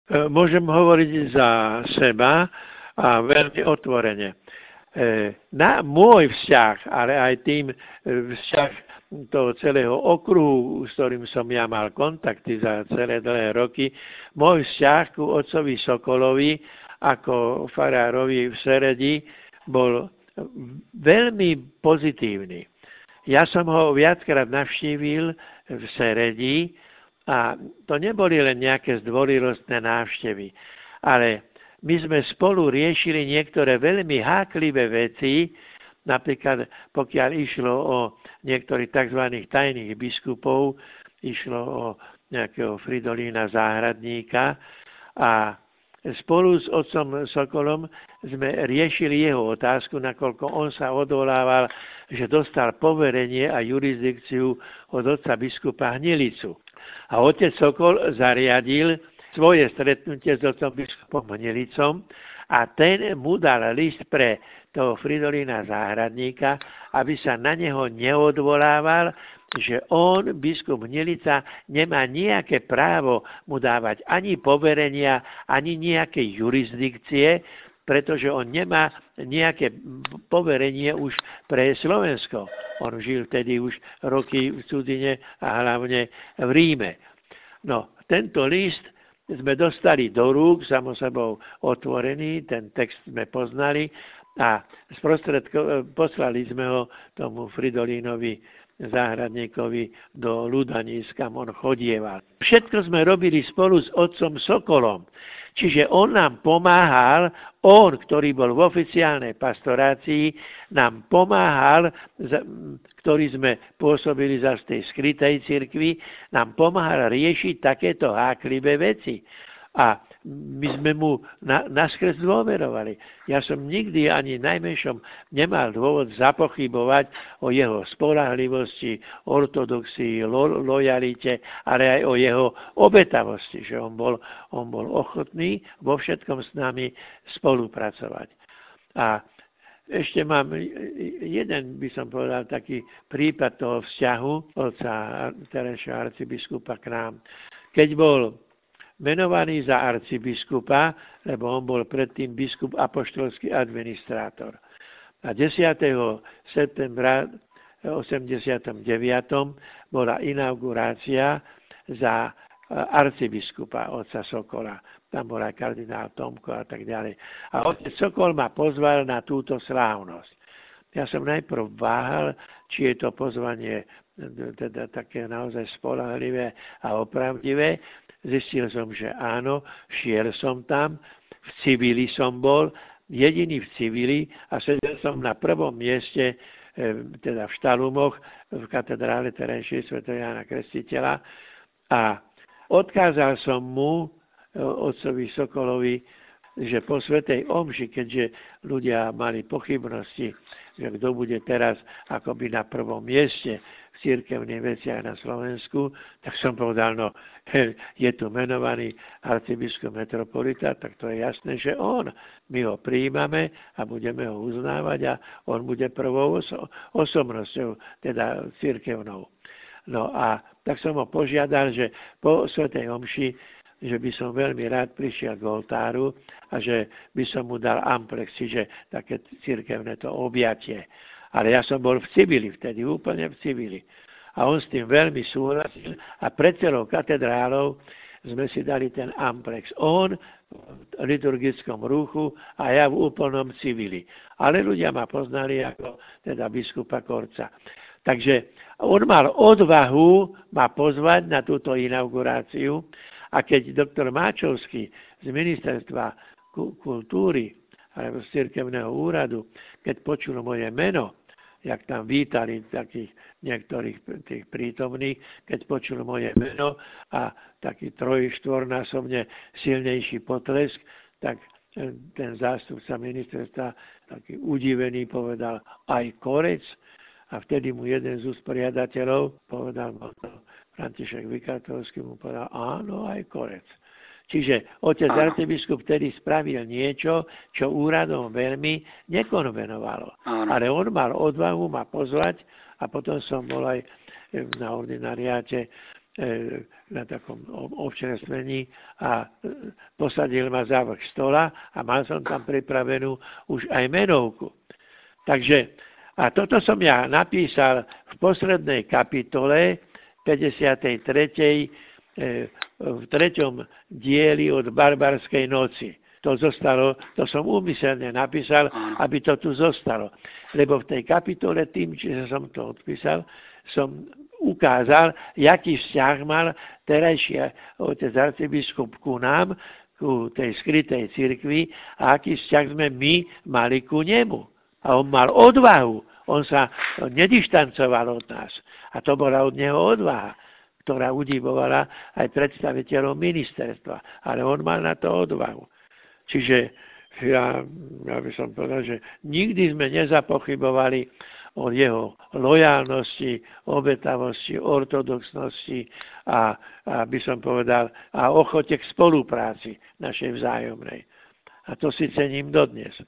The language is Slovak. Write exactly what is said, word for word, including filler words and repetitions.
Môžem hovoriť za seba a veľmi otvorene. Na môj vzťah, ale aj tým vzťah toho celého okruhu, s ktorým som ja mal kontakty za celé dlhé roky, môj vzťah ku otcovi Sokolovi ako farárovi v Seredi bol veľmi pozitívny. Ja som ho viackrát navštívil v Seredi a to neboli len nejaké zdvorilostné návštevy, ale my sme spolu riešili niektoré veľmi háklivé veci, napríklad pokiaľ išlo o niektorých tzv. Tajných biskupov, išlo o nejakého Fridolína Záhradníka a spolu s otcom Sokolom sme riešili jeho otázku, nakoľko on sa odvolával, že dostal poverenie a jurisdikciu od otca biskupa Hnilicu. A otec Sokol zariadil svoje stretnutie s otcom biskupom Hnilicom a ten mu dal list pre toho Fridolína Záhradníka, aby sa na neho neodvolával, že on, biskup Hnilica, nemá nejaké právo mu dávať ani poverenia, ani nejaké jurisdikcie, pretože on nemá nejaké poverenie už pre Slovensko. On žil vtedy už roky v cudzine a hlavne v Ríme. No, tento list sme dostali do rúk, samo sebou otvorený, ten text sme poznali a poslali sme ho tomu Fridolínovi Záhradníkovi do Ludaníc, kam on chodieval. Všetko sme robili spolu s otcom Sokolom. Čiže on nám pomáhal, on, ktorý bol v oficiálnej pastorácii, nám pomáhal, ktorý sme pôsobili za tej skrytej cirkvi, nám pomáhal riešiť takéto háklivé veci. A my sme mu na, naskres dôverovali. Ja som nikdy ani najmenšom nemal dôvod zapochybovať o jeho spoľahlivosti, ortodoxii, lo, lojalite, ale aj o jeho obetavosti, že on bol, on bol ochotný vo všetkom s nami spolupracovať. A ešte mám jeden, by som povedal, taký prípad toho vzťahu otca terajšieho arcibiskupa k nám. Keď bol menovaný za arcibiskupa, lebo on bol predtým biskup apoštolský administrátor. A desiateho septembra osemdesiatom deviatom bola inaugurácia za arcibiskupa otca Sokola. Tam bol aj kardinál Tomko a tak ďalej. A otec Sokol ma pozval na túto slávnosť. Ja som najprv váhal, či je to pozvanie teda také naozaj spoľahlivé a opravdivé. Zistil som, že áno, šiel som tam, v civili som bol, jediný v civili a sedel som na prvom mieste, teda v Štalumoch, v katedrále terajšej svätého Jána Krstiteľa a odkázal som mu, otcovi Sokolovi, že po svätej omši, keďže ľudia mali pochybnosti, že kto bude teraz akoby na prvom mieste v cirkevných veciach na Slovensku, tak som povedal, no je tu menovaný arcibiskup metropolita, tak to je jasné, že on. My ho prijímame a budeme ho uznávať a on bude prvou oso- osobnosťou, teda cirkevnou. No a tak som ho požiadal, že po svätej omši, že by som veľmi rád prišiel k oltáru a že by som mu dal amplex, čiže také cirkevné to objatie. Ale ja som bol v civili vtedy, úplne v civili. A on s tým veľmi súhlasil a pred celou katedrálou sme si dali ten amplex. On v liturgickom ruchu a ja v úplnom civili. Ale ľudia ma poznali ako teda biskupa Korca. Takže on mal odvahu ma pozvať na túto inauguráciu. A keď doktor Máčovský z ministerstva kultúry alebo z cirkevného úradu, keď počul moje meno, jak tam vítali takých niektorých tých prítomných, keď počul moje meno a taký troj, štvornásobne silnejší potlesk, tak ten zástupca ministerstva taký udivený povedal aj Korec a vtedy mu jeden z usporiadateľov povedal mu to, František Vykartovský mu povedal, áno, aj Korec. Čiže otec arcibiskup vtedy spravil niečo, čo úradom veľmi nekonvenovalo. Ale on mal odvahu ma pozvať a potom som bol aj na ordinariáte na takom občerstvení a posadil ma za vrch stola a mal som tam pripravenú už aj menovku. Takže, a toto som ja napísal v poslednej kapitole päťdesiatej tretej v treťom dieli od barbarskej noci. To zostalo, to som úmyselne napísal, aby to tu zostalo. Lebo v tej kapitole tým, čiže som to odpísal, som ukázal, jaký vzťah mal terajší otec arcibiskup ku nám, ku tej skrytej cirkvi, a aký vzťah sme my mali ku nemu. A on mal odvahu, on sa nedištancoval od nás. A to bola od neho odvaha, ktorá udivovala aj predstaviteľov ministerstva. Ale on mal na to odvahu. Čiže ja, ja by som povedal, že nikdy sme nezapochybovali o jeho lojálnosti, obetavosti, ortodoxnosti a, a by som povedal, a ochote k spolupráci našej vzájomnej. A to si cením dodnes.